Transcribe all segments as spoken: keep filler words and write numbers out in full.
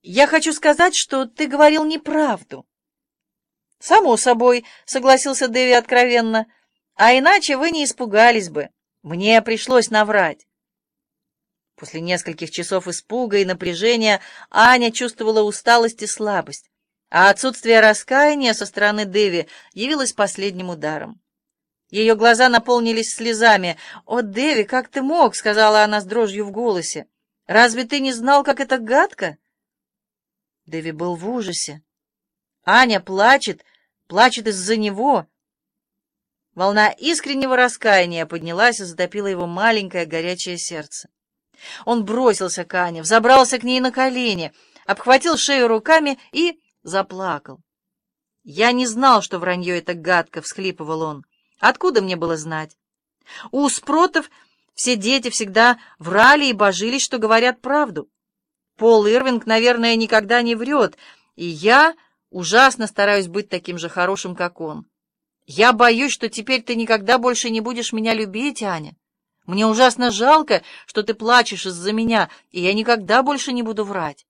Я хочу сказать, что ты говорил неправду. Само собой, согласился Дэви откровенно. А иначе вы не испугались бы. Мне пришлось наврать. После нескольких часов испуга и напряжения Аня чувствовала усталость и слабость, а отсутствие раскаяния со стороны Дэви явилось последним ударом. Ее глаза наполнились слезами. «О, Дэви, как ты мог?» — сказала она с дрожью в голосе. «Разве ты не знал, как это гадко?» Дэви был в ужасе. Аня плачет, плачет из-за него. Волна искреннего раскаяния поднялась и затопила его маленькое горячее сердце. Он бросился к Ане, взобрался к ней на колени, обхватил шею руками и заплакал. «Я не знал, что вранье это гадко», — всхлипывал он. «Откуда мне было знать? У Спротов все дети всегда врали и божились, что говорят правду. Пол Ирвинг, наверное, никогда не врет, и я ужасно стараюсь быть таким же хорошим, как он. Я боюсь, что теперь ты никогда больше не будешь меня любить, Аня. Мне ужасно жалко, что ты плачешь из-за меня, и я никогда больше не буду врать».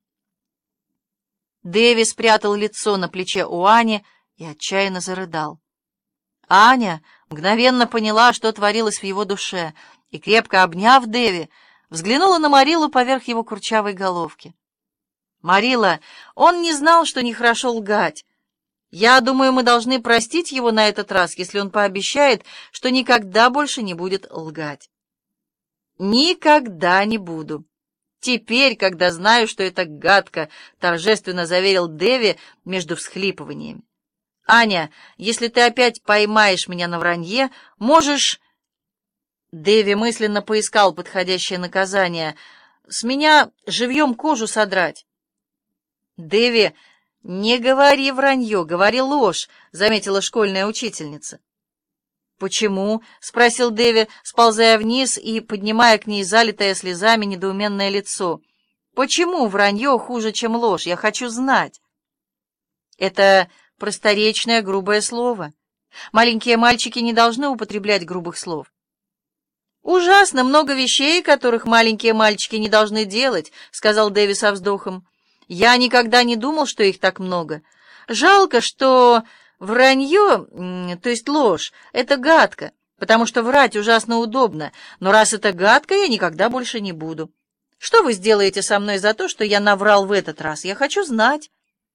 Дэви спрятал лицо на плече у Ани и отчаянно зарыдал. Аня мгновенно поняла, что творилось в его душе, и, крепко обняв Дэви, взглянула на Марилу поверх его курчавой головки. «Марила, он не знал, что нехорошо лгать. Я думаю, мы должны простить его на этот раз, если он пообещает, что никогда больше не будет лгать». «Никогда не буду. Теперь, когда знаю, что это гадко», — торжественно заверил Дэви между всхлипываниями. «Аня, если ты опять поймаешь меня на вранье, можешь...» Дэви мысленно поискал подходящее наказание. «С меня живьем кожу содрать». «Дэви, не говори вранье, говори ложь», — заметила школьная учительница. «Почему?» — спросил Дэви, сползая вниз и поднимая к ней залитое слезами недоуменное лицо. «Почему вранье хуже, чем ложь? Я хочу знать». «Это просторечное грубое слово. Маленькие мальчики не должны употреблять грубых слов». «Ужасно много вещей, которых маленькие мальчики не должны делать», — сказал Дэви со вздохом. «Я никогда не думал, что их так много. Жалко, что вранье, то есть ложь, это гадко, потому что врать ужасно удобно, но раз это гадко, я никогда больше не буду. Что вы сделаете со мной за то, что я наврал в этот раз? Я хочу знать».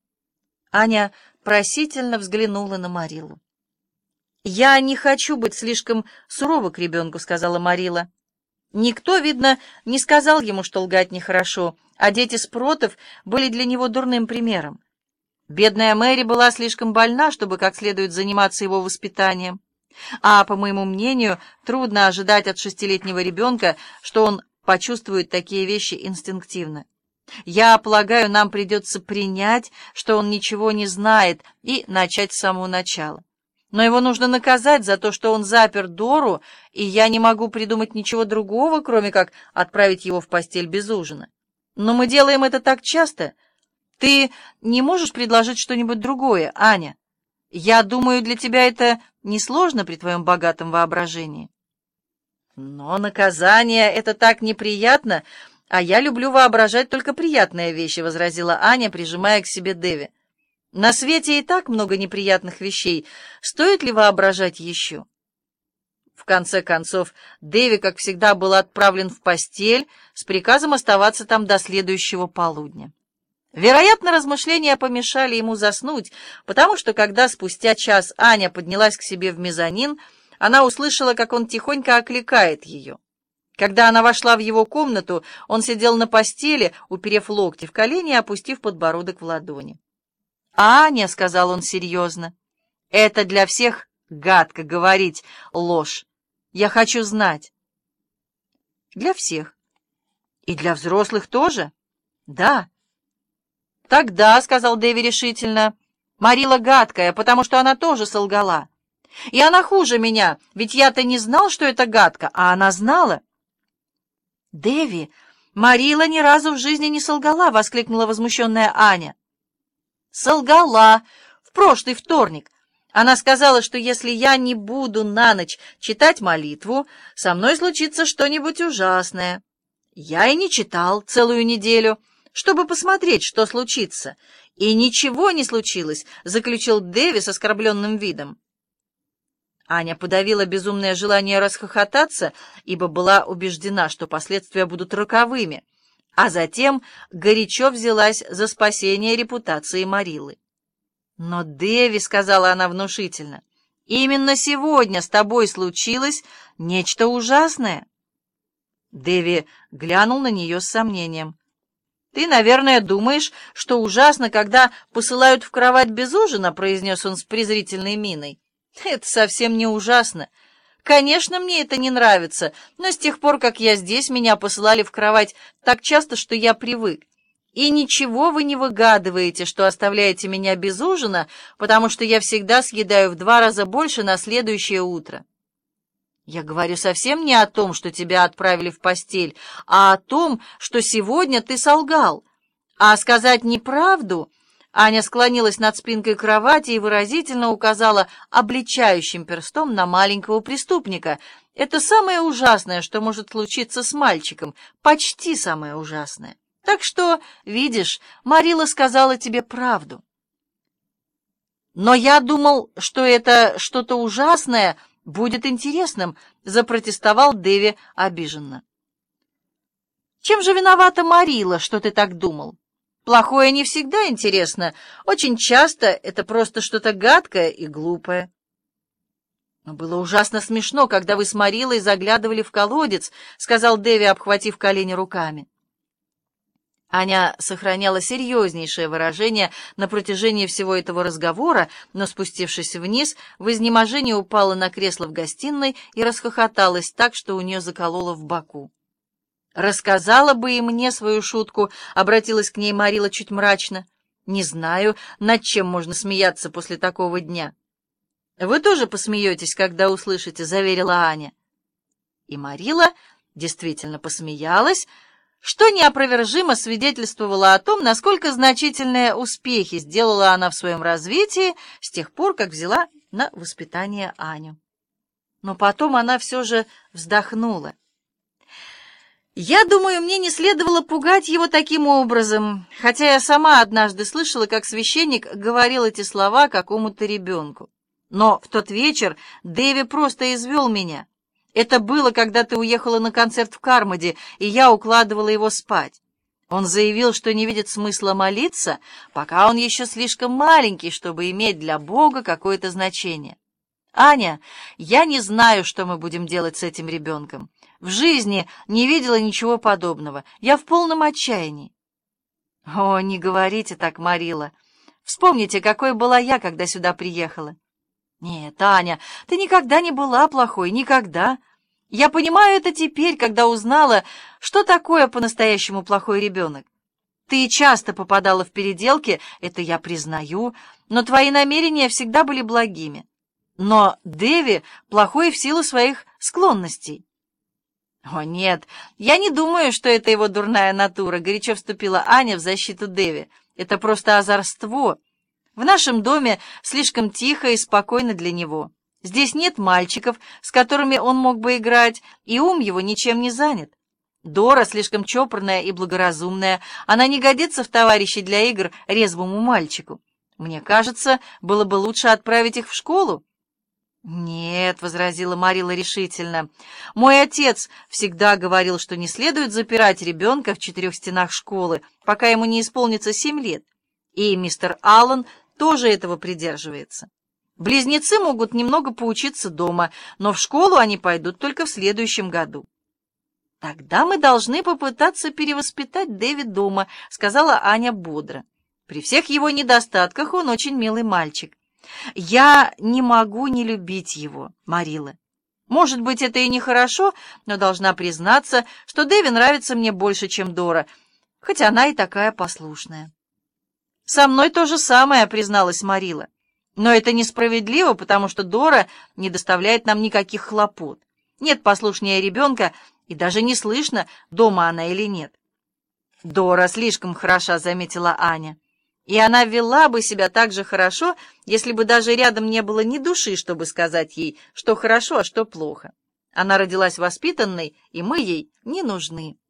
Аня просительно взглянула на Марилу. «Я не хочу быть слишком сурова к ребенку», — сказала Марила. Никто, видно, не сказал ему, что лгать нехорошо, а дети Спротов были для него дурным примером. Бедная Мэри была слишком больна, чтобы как следует заниматься его воспитанием. А, по моему мнению, трудно ожидать от шестилетнего ребенка, что он почувствует такие вещи инстинктивно. Я полагаю, нам придется принять, что он ничего не знает, и начать с самого начала. Но его нужно наказать за то, что он запер Дору, и я не могу придумать ничего другого, кроме как отправить его в постель без ужина. Но мы делаем это так часто. Ты не можешь предложить что-нибудь другое, Аня? Я думаю, для тебя это несложно при твоем богатом воображении. Но наказание — это так неприятно, а я люблю воображать только приятные вещи, — возразила Аня, прижимая к себе Дэви. На свете и так много неприятных вещей. Стоит ли воображать еще? В конце концов, Дэви, как всегда, был отправлен в постель с приказом оставаться там до следующего полудня. Вероятно, размышления помешали ему заснуть, потому что, когда спустя час Аня поднялась к себе в мезонин, она услышала, как он тихонько окликает ее. Когда она вошла в его комнату, он сидел на постели, уперев локти в колени и опустив подбородок в ладони. «Аня», — сказал он серьезно, — «это для всех гадко говорить ложь. Я хочу знать». «Для всех. И для взрослых тоже?» «Да». «Тогда», — сказал Дэви решительно, — «Марила гадкая, потому что она тоже солгала. И она хуже меня, ведь я-то не знал, что это гадко, а она знала». «Дэви, Марила ни разу в жизни не солгала», — воскликнула возмущенная Аня. «Солгала в прошлый вторник. Она сказала, что если я не буду на ночь читать молитву, со мной случится что-нибудь ужасное. Я и не читал целую неделю. чтобы посмотреть, что случится. И ничего не случилось, заключил Дэви с оскорбленным видом. Аня подавила безумное желание расхохотаться, ибо была убеждена, что последствия будут роковыми, а затем горячо взялась за спасение репутации Марилы. «Но, Дэви, — сказала она внушительно, — именно сегодня с тобой случилось нечто ужасное». Дэви глянул на нее с сомнением. «Ты, наверное, думаешь, что ужасно, когда посылают в кровать без ужина?» — произнес он с презрительной миной. «Это совсем не ужасно. Конечно, мне это не нравится, но с тех пор, как я здесь, меня посылали в кровать так часто, что я привык. И ничего вы не выгадываете, что оставляете меня без ужина, потому что я всегда съедаю в два раза больше на следующее утро. Я говорю совсем не о том, что тебя отправили в постель, а о том, что сегодня ты солгал. А сказать неправду...» Аня склонилась над спинкой кровати и выразительно указала обличающим перстом на маленького преступника. «Это самое ужасное, что может случиться с мальчиком, почти самое ужасное. Так что, видишь, Марила сказала тебе правду». «Но я думал, что это что-то ужасное будет интересным», — запротестовал Дэви обиженно. «Чем же виновата Марила, что ты так думал? Плохое не всегда интересно. Очень часто это просто что-то гадкое и глупое». «Но было ужасно смешно, когда вы с Марилой заглядывали в колодец», — сказал Дэви, обхватив колени руками. Аня сохраняла серьезнейшее выражение на протяжении всего этого разговора, но, спустившись вниз, в изнеможении упала на кресло в гостиной и расхохоталась так, что у нее закололо в боку. «Рассказала бы и мне свою шутку», — обратилась к ней Марила чуть мрачно. «Не знаю, над чем можно смеяться после такого дня». «Вы тоже посмеетесь, когда услышите», — заверила Аня. И Марила действительно посмеялась, что неопровержимо свидетельствовало о том, насколько значительные успехи сделала она в своем развитии с тех пор, как взяла на воспитание Аню. Но потом она все же вздохнула. «Я думаю, мне не следовало пугать его таким образом, хотя я сама однажды слышала, как священник говорил эти слова какому-то ребенку. Но в тот вечер Дэви просто извел меня. Это было, когда ты уехала на концерт в Кармоде, и я укладывала его спать. Он заявил, что не видит смысла молиться, пока он еще слишком маленький, чтобы иметь для Бога какое-то значение. Аня, я не знаю, что мы будем делать с этим ребенком. В жизни не видела ничего подобного. Я в полном отчаянии». «О, не говорите так, Марила. Вспомните, какой была я, когда сюда приехала». «Нет, Аня, ты никогда не была плохой, никогда. Я понимаю это теперь, когда узнала, что такое по-настоящему плохой ребенок. Ты часто попадала в переделки, это я признаю, но твои намерения всегда были благими. Но Дэви плохой в силу своих склонностей». «О, нет, я не думаю, что это его дурная натура», — горячо вступила Аня в защиту Дэви. «Это просто озорство. В нашем доме слишком тихо и спокойно для него. Здесь нет мальчиков, с которыми он мог бы играть, и ум его ничем не занят. Дора слишком чопорная и благоразумная, она не годится в товарищи для игр резвому мальчику. Мне кажется, было бы лучше отправить их в школу». «Нет», — возразила Марила решительно, — «мой отец всегда говорил, что не следует запирать ребенка в четырех стенах школы, пока ему не исполнится семь лет. И мистер Аллен тоже этого придерживается. Близнецы могут немного поучиться дома, но в школу они пойдут только в следующем году». «Тогда мы должны попытаться перевоспитать Дэви дома», — сказала Аня бодро. «При всех его недостатках он очень милый мальчик. Я не могу не любить его, Марила. Может быть, это и нехорошо, но должна признаться, что Дэви нравится мне больше, чем Дора, хоть она и такая послушная». «Со мной то же самое», — призналась Марила. «Но это несправедливо, потому что Дора не доставляет нам никаких хлопот. Нет послушнее ребенка, и даже не слышно, дома она или нет». «Дора слишком хороша», — заметила Аня. «И она вела бы себя так же хорошо, если бы даже рядом не было ни души, чтобы сказать ей, что хорошо, а что плохо. Она родилась воспитанной, и мы ей не нужны».